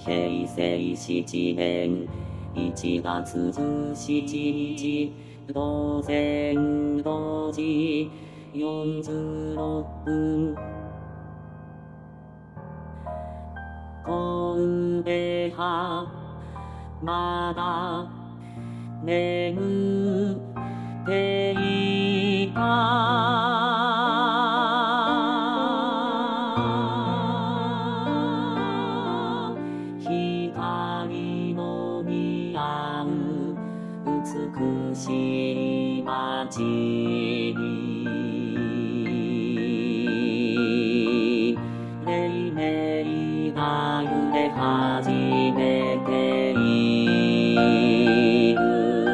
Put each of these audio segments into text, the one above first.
平成7年1月17日、午前5時46分。神戸派、まだ眠っていた。光の似合う美しい街に、レイメイが揺れ始めている。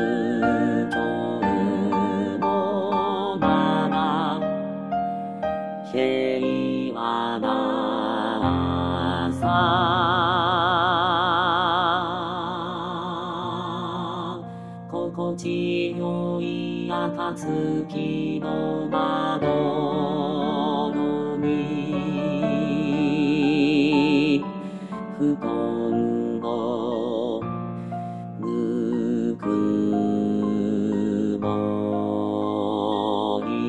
今日もまだ平和な朝、心地よい暁の窓のに布団のぬくもり、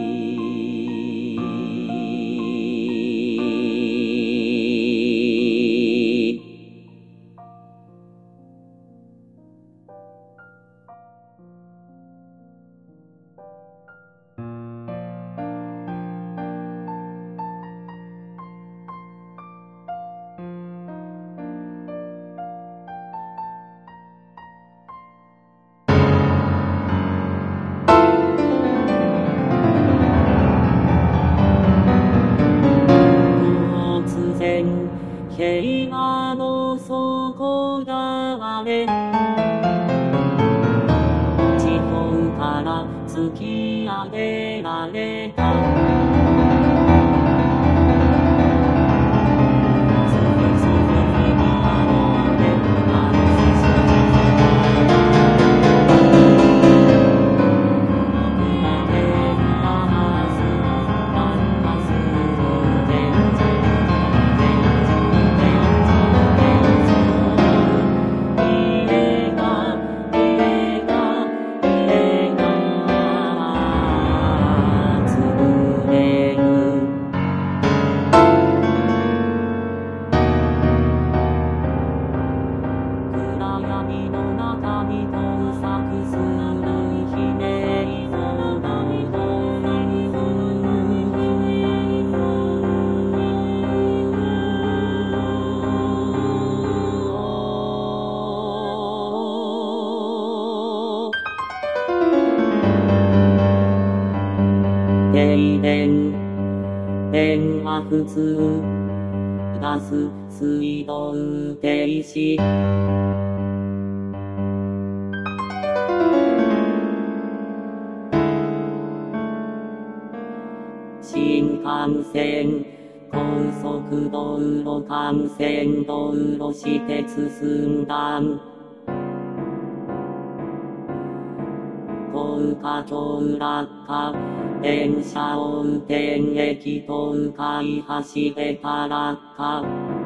平和の底がれ、地方から突き上げられた。停電、電話不通、ガス、水道停止。新幹線、高速道路、幹線道路、私鉄寸断。高架橋落下、電車横転、駅倒壊、橋桁落下。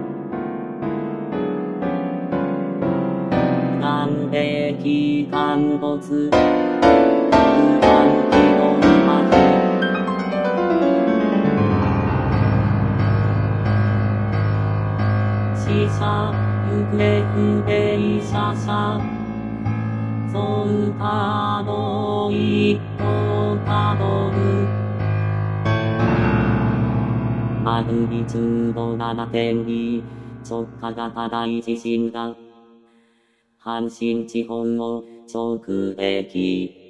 岸壁陥没、死者、行方不明者、そうたど一歩たどる。マグニチュード 7.2、直下型大地震が阪神地方を直撃。